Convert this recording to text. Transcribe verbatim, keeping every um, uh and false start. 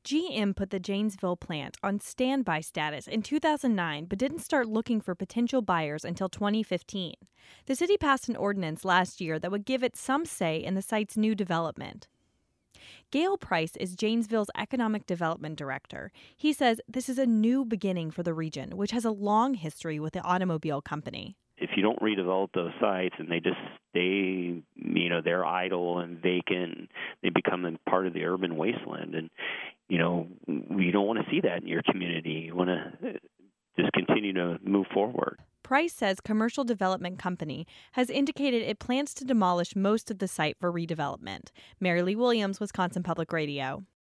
G M put the Janesville plant on standby status in two thousand nine, but didn't start looking for potential buyers until twenty fifteen. The city passed an ordinance last year that would give it some say in the site's new development. Gail Price is Janesville's economic development director. He says this is a new beginning for the region, which has a long history with the automobile company. If you don't redevelop those sites and they just stay, you know, they're idle and vacant, they become a part of the urban wasteland. And, you know, you don't want to see that in your community. You want to just continue to move forward. Price says Commercial Development Company has indicated it plans to demolish most of the site for redevelopment. Mary Lee Williams, Wisconsin Public Radio.